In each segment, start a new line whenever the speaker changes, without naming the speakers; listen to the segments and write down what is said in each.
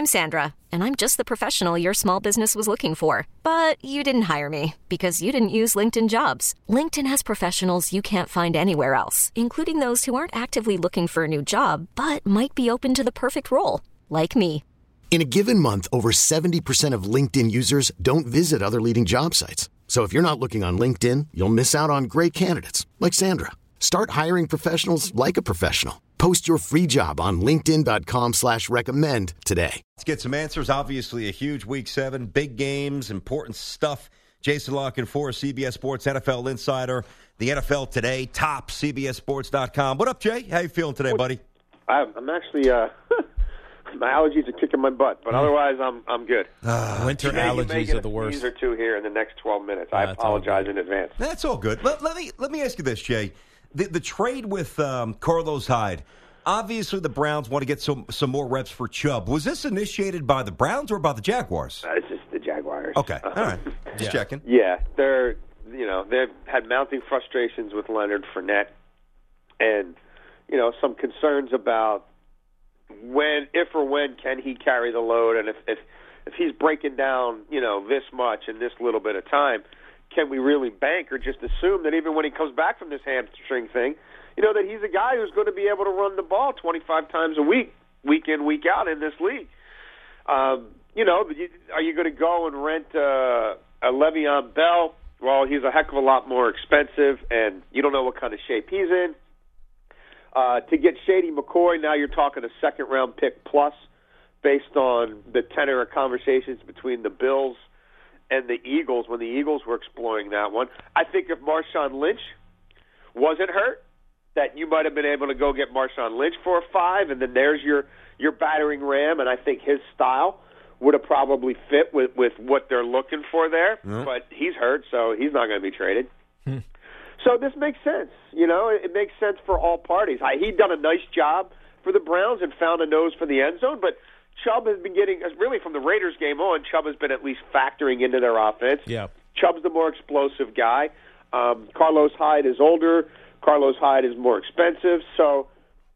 I'm Sandra, and I'm just the professional your small business was looking for. But you didn't hire me because you didn't use LinkedIn Jobs. LinkedIn has professionals you can't find anywhere else, including those who aren't actively looking for a new job, but might be open to the perfect role, like me.
In a given month, over 70% of LinkedIn users don't visit other leading job sites. So if you're not looking on LinkedIn, you'll miss out on great candidates like Sandra. Start hiring professionals like a professional. Post your free job on linkedin.com/recommend today.
Let's get some answers. Obviously, a huge Week 7, big games, important stuff. Jason La Canfora, CBS Sports NFL Insider, the NFL Today, top CBSSports.com. What up, Jay? How you feeling today, buddy?
I'm actually my allergies are kicking my butt, but otherwise I'm good.
Winter allergies are the worst.
These are two here in the next 12 minutes. I apologize in advance.
That's all good. Let me ask you this, Jay. The trade with Carlos Hyde, obviously the Browns want to get some more reps for Chubb. Was this initiated by the Browns or by the Jaguars?
It's just the Jaguars.
Okay, all right. Just checking.
Yeah, they've had mounting frustrations with Leonard Fournette, and some concerns about if or when can he carry the load, and if he's breaking down this much in this little bit of time, can we really bank or just assume that even when he comes back from this hamstring thing, that he's a guy who's going to be able to run the ball 25 times a week, week in, week out in this league? Are you going to go and rent a Le'Veon Bell? Well, he's a heck of a lot more expensive, and you don't know what kind of shape he's in. To get Shady McCoy, now you're talking a second-round pick plus based on the tenor of conversations between the Bills and the Eagles when the Eagles were exploring that one. I think if Marshawn Lynch wasn't hurt, that you might have been able to go get Marshawn Lynch for a 5, and then there's your battering ram, and I think his style would have probably fit with what they're looking for there. Mm-hmm. But he's hurt, so he's not going to be traded. So this makes sense. It makes sense for all parties. He'd done a nice job for the Browns and found a nose for the end zone, but Chubb has been getting, really from the Raiders game on, Chubb has been at least factoring into their offense.
Yeah.
Chubb's the more explosive guy. Carlos Hyde is older. Carlos Hyde is more expensive. So,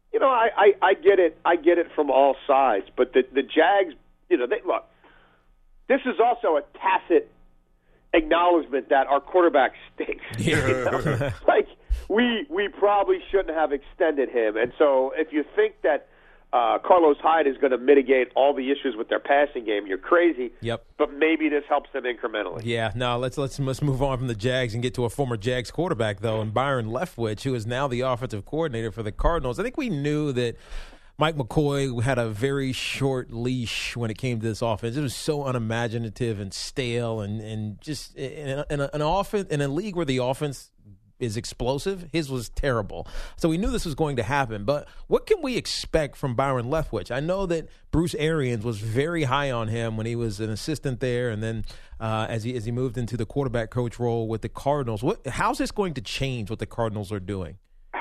I get it. I get it from all sides. But the Jags, look, this is also a tacit acknowledgement that our quarterback stinks.
Yeah.
Like, we probably shouldn't have extended him. And so if you think that Carlos Hyde is going to mitigate all the issues with their passing game, you're crazy.
Yep.
But maybe this helps them incrementally.
Yeah. No, let's move on from the Jags and get to a former Jags quarterback, though, and Byron Leftwich, who is now the offensive coordinator for the Cardinals. I think we knew that Mike McCoy had a very short leash when it came to this offense. It was so unimaginative and stale, and just in an offense in a league where the offense is explosive, his was terrible. So we knew this was going to happen. But what can we expect from Byron Leftwich? I know that Bruce Arians was very high on him when he was an assistant there, and then as he moved into the quarterback coach role with the Cardinals. How's this going to change what the Cardinals are doing?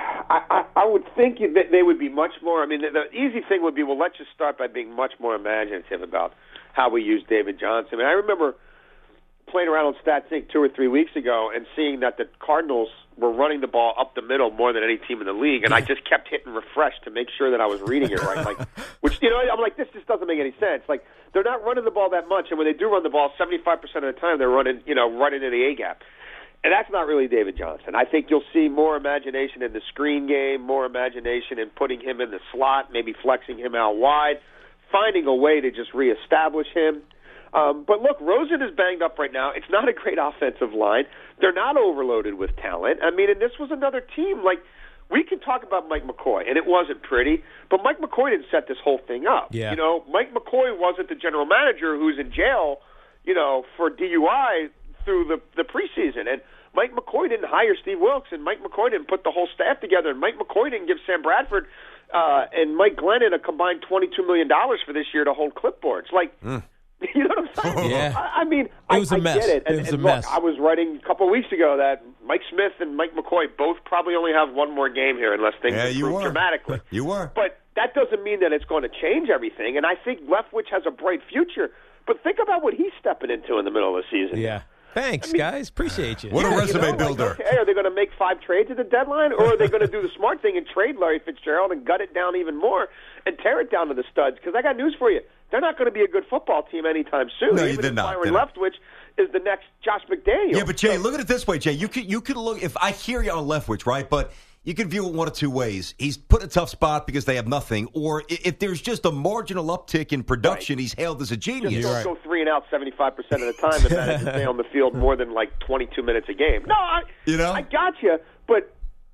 I would think that they would be much more. I mean, the easy thing would be, well, let's just start by being much more imaginative about how we use David Johnson. I mean, I remember playing around on StatSync 2 or 3 weeks ago and seeing that the Cardinals were running the ball up the middle more than any team in the league, and I just kept hitting refresh to make sure that I was reading it right. I'm like, this just doesn't make any sense. Like, they're not running the ball that much, and when they do run the ball, 75% of the time they're running, right into the A-gap. And that's not really David Johnson. I think you'll see more imagination in the screen game, more imagination in putting him in the slot, maybe flexing him out wide, finding a way to just reestablish him. But look, Rosen is banged up right now. It's not a great offensive line. They're not overloaded with talent. I mean, and this was another team. Like, we can talk about Mike McCoy, and it wasn't pretty, but Mike McCoy didn't set this whole thing up.
Yeah.
Mike McCoy wasn't the general manager who's in jail, for DUI through the preseason. And Mike McCoy didn't hire Steve Wilkes, and Mike McCoy didn't put the whole staff together, and Mike McCoy didn't give Sam Bradford and Mike Glennon a combined $22 million for this year to hold clipboards. Like, you know what I'm saying?
Yeah.
I mean,
it was a mess.
Get it.
It was a
look,
mess.
I was writing a couple of weeks ago that Mike Smith and Mike McCoy both probably only have one more game here unless things improve dramatically.
You were.
But that doesn't mean that it's going to change everything, and I think Leftwich has a bright future. But think about what he's stepping into in the middle of the season.
Yeah. Thanks, guys. Appreciate you.
What a resume builder.
Okay, are they going to make 5 trades at the deadline, or are they going to do the smart thing and trade Larry Fitzgerald and gut it down even more and tear it down to the studs? Because I got news for you. they're not going to be a good football team anytime soon.
No,
even
they're
if
not.
Byron Leftwich is the next Josh McDaniels.
Yeah, but Jay, look at it this way, Jay. You could look. If I hear you on Leftwich, right? But you can view it one of two ways. He's put in a tough spot because they have nothing, or if there's just a marginal uptick in production, he's hailed as a genius.
Just don't go 3 and out 75% of the time and manage to stay on the field more than like 22 minutes a game. No, I got you, but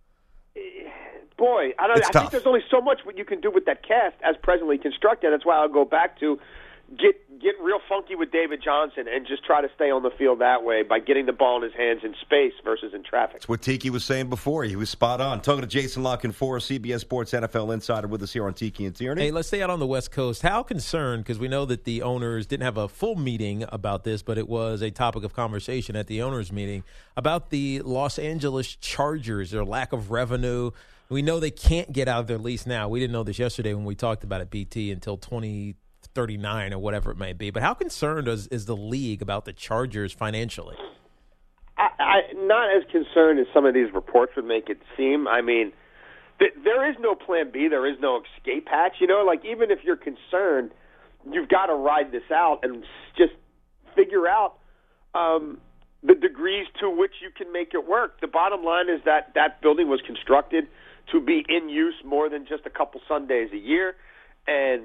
boy, I think there's only so much what you can do with that cast as presently constructed. That's why I'll go back to get real funky with David Johnson and just try to stay on the field that way by getting the ball in his hands in space versus in traffic.
That's what Tiki was saying before. He was spot on. Talking to Jason La Canfora, CBS Sports NFL Insider, with us here on Tiki and Tierney.
Hey, let's stay out on the West Coast. How concerned, because we know that the owners didn't have a full meeting about this, but it was a topic of conversation at the owners' meeting about the Los Angeles Chargers, their lack of revenue. We know they can't get out of their lease now. We didn't know this yesterday when we talked about it, BT, until 2039 or whatever it may be. But how concerned is the league about the Chargers financially?
I'm not as concerned as some of these reports would make it seem. I mean, there is no plan B. There is no escape hatch. You know, like even if you're concerned, you've got to ride this out and just figure out the degrees to which you can make it work. The bottom line is that building was constructed to be in use more than just a couple Sundays a year. And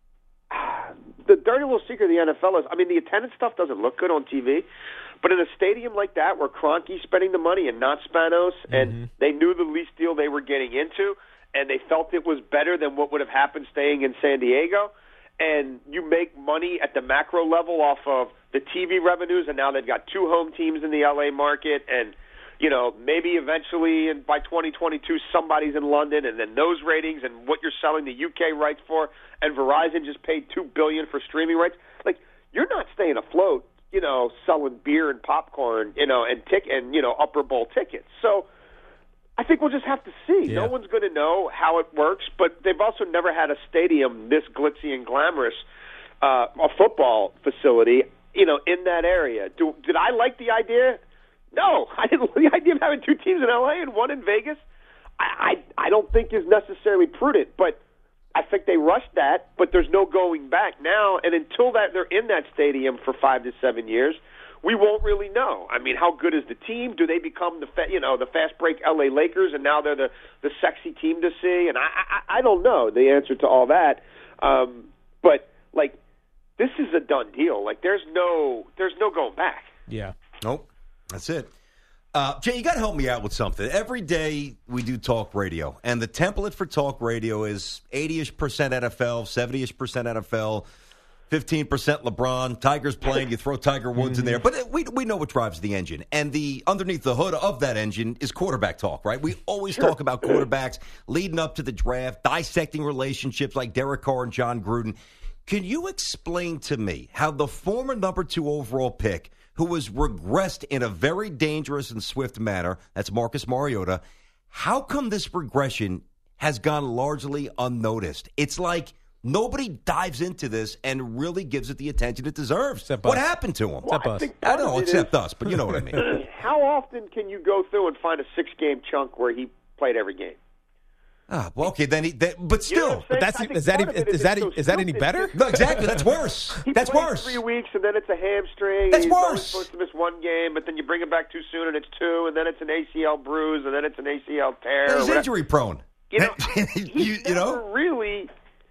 the dirty little secret of the NFL is, I mean, the attendance stuff doesn't look good on TV, but in a stadium like that where Kroenke's spending the money and not Spanos, and they knew the lease deal they were getting into, and they felt it was better than what would have happened staying in San Diego, and you make money at the macro level off of the TV revenues, and now they've got 2 home teams in the L.A. market, and you know, maybe eventually by 2022 somebody's in London, and then those ratings and what you're selling the UK rights for, and Verizon just paid $2 billion for streaming rights. Like, you're not staying afloat, you know, selling beer and popcorn, you know, and upper bowl tickets. So I think we'll just have to see.
Yeah.
No one's going to know how it works, but they've also never had a stadium this glitzy and glamorous, a football facility, you know, in that area. Did I like the idea? No, I didn't. The idea of having 2 teams in L.A. and 1 in Vegas, I don't think is necessarily prudent. But I think they rushed that. But there's no going back now. And until they're in that stadium for 5 to 7 years, we won't really know. I mean, how good is the team? Do they become the fast break L.A. Lakers, and now they're the sexy team to see? And I don't know the answer to all that. But like, this is a done deal. Like, there's no going back.
Yeah.
Nope. That's it. Jay, you got to help me out with something. Every day we do talk radio, and the template for talk radio is 80-ish% NFL, 70-ish% NFL, 15% LeBron. Tiger's playing, you throw Tiger Woods in there. But we know what drives the engine. And underneath the hood of that engine is quarterback talk, right? We always talk about quarterbacks leading up to the draft, dissecting relationships like Derek Carr and John Gruden. Can you explain to me how the former number 2 overall pick, who was regressed in a very dangerous and swift manner, that's Marcus Mariota, how come this regression has gone largely unnoticed? It's like nobody dives into this and really gives it the attention it deserves.
What
happened to him?
Except us.
I don't know, except us, but you know what I mean.
How often can you go through and find a 6-game chunk where he played every game?
Well, okay, but still.
You know
But is that any better?
No, exactly. That's worse.
He
That's
plays
worse.
3 weeks, and then it's a hamstring.
That's
He's only
worse.
supposed to miss 1 game, but then you bring him back too soon, and it's 2, and then it's an ACL bruise, and then it's an ACL tear.
He's injury prone.
You know, he's never really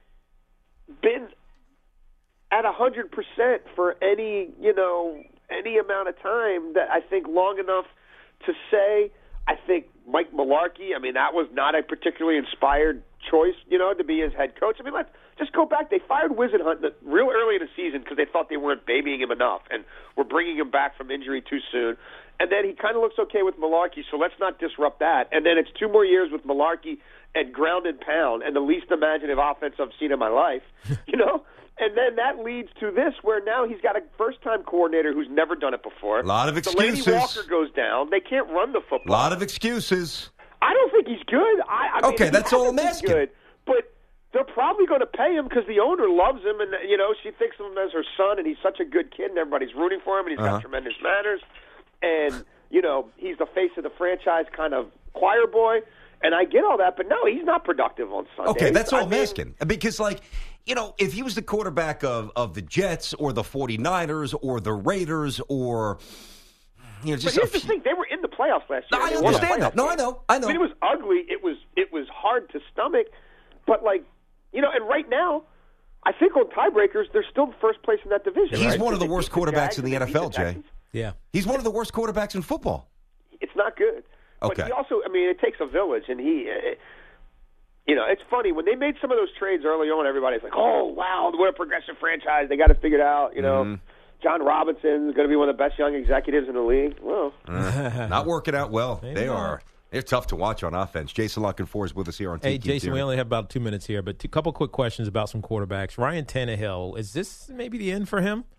been at 100% for any amount of time that I think long enough to say. I think Mike Mularkey, I mean, that was not a particularly inspired choice, to be his head coach. I mean, let's just go back. They fired Whisenhunt real early in the season because they thought they weren't babying him enough and were bringing him back from injury too soon. And then he kind of looks okay with Mularkey, so let's not disrupt that. And then it's 2 more years with Mularkey and ground and pound and the least imaginative offense I've seen in my life, And then that leads to this, where now he's got a first-time coordinator who's never done it before.
A lot of excuses.
Delaney Walker goes down. They can't run the football.
A lot of excuses.
I don't think he's good. I mean,
okay, that's all I'm asking.
Good, but they're probably going to pay him because the owner loves him, and she thinks of him as her son, and he's such a good kid, and everybody's rooting for him, and he's got tremendous manners, and he's the face of the franchise, kind of choir boy. And I get all that, but no, he's not productive on Sunday.
Okay, that's all I'm asking. Because, if he was the quarterback of the Jets or the 49ers or the Raiders or, just
but here's the thing. They were in the playoffs last year.
I understand that. No, I know.
I mean, it was ugly. It was hard to stomach. But, and right now, I think on tiebreakers, they're still in first place in that division.
He's one of the worst quarterbacks in the NFL, Jay.
Yeah.
He's one of the worst quarterbacks in football.
It's not good.
Okay.
But he also, it takes a village, and it's funny. When they made some of those trades early on, everybody's like, oh, wow, what a progressive franchise. They got to figure it out, John Robinson's going to be one of the best young executives in the league. Well,
not working out well. They're tough to watch on offense. Jason La Canfora is with us here on TQ.
Hey, Jason, we only have about 2 minutes here, but a couple quick questions about some quarterbacks. Ryan Tannehill, is this maybe the end for him?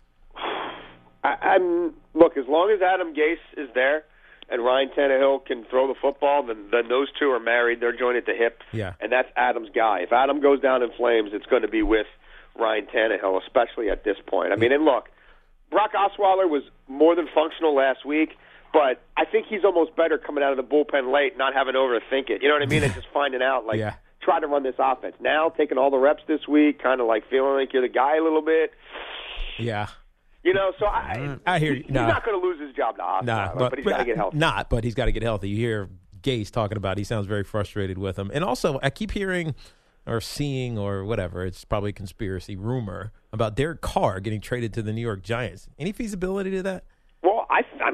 Look, as long as Adam Gase is there and Ryan Tannehill can throw the football, then those two are married. They're joined at the hip, and that's Adam's guy. If Adam goes down in flames, it's going to be with Ryan Tannehill, especially at this point. And look, Brock Osweiler was more than functional last week, but I think he's almost better coming out of the bullpen late, not having to overthink it. You know what I mean? And just finding out, try to run this offense. Now, taking all the reps this week, kind of feeling like you're the guy a little bit.
Yeah.
So I
hear you.
He's not going to lose his job to Osweiler, but he's got to get healthy.
But he's got to get healthy. You hear Gase talking about he sounds very frustrated with him. And also, I keep hearing or seeing or whatever, it's probably a conspiracy rumor about Derek Carr getting traded to the New York Giants. Any feasibility to that?
Well,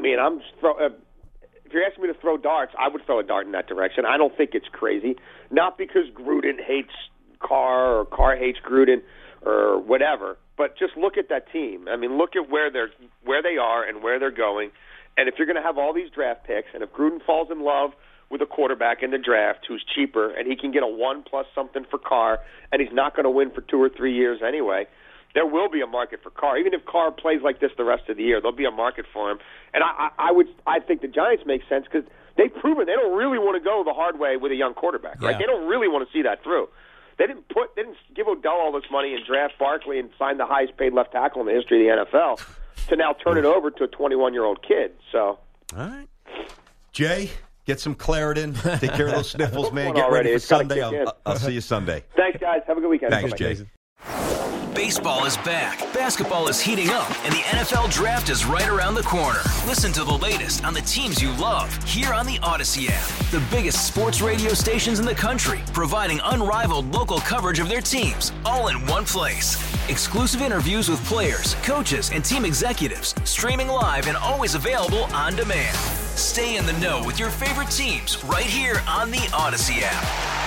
if you're asking me to throw darts, I would throw a dart in that direction. I don't think it's crazy. Not because Gruden hates Carr or Carr hates Gruden or whatever, but just look at that team. Look at where they are and where they're going. And if you're going to have all these draft picks, and if Gruden falls in love with a quarterback in the draft who's cheaper and he can get a 1+ something for Carr, and he's not going to win for 2 or 3 years anyway, there will be a market for Carr. Even if Carr plays like this the rest of the year, there'll be a market for him. And I think the Giants make sense because they've proven they don't really want to go the hard way with a young quarterback, right?
Yeah.
They don't really want to see that through. They didn't give Odell all this money and draft Barkley and sign the highest paid left tackle in the history of the NFL to now turn it over to a 21-year-old kid. So,
all right, Jay, get some Claritin. Take care of those sniffles, man. Get
already.
ready for Sunday. I'll see you Sunday.
Thanks, guys. Have a good weekend.
Thanks,
Bye-bye.
Jason.
Baseball is back, basketball is heating up, and the NFL Draft is right around the corner. Listen to the latest on the teams you love here on the Odyssey app. The biggest sports radio stations in the country, providing unrivaled local coverage of their teams, all in one place. Exclusive interviews with players, coaches, and team executives, streaming live and always available on demand. Stay in the know with your favorite teams right here on the Odyssey app.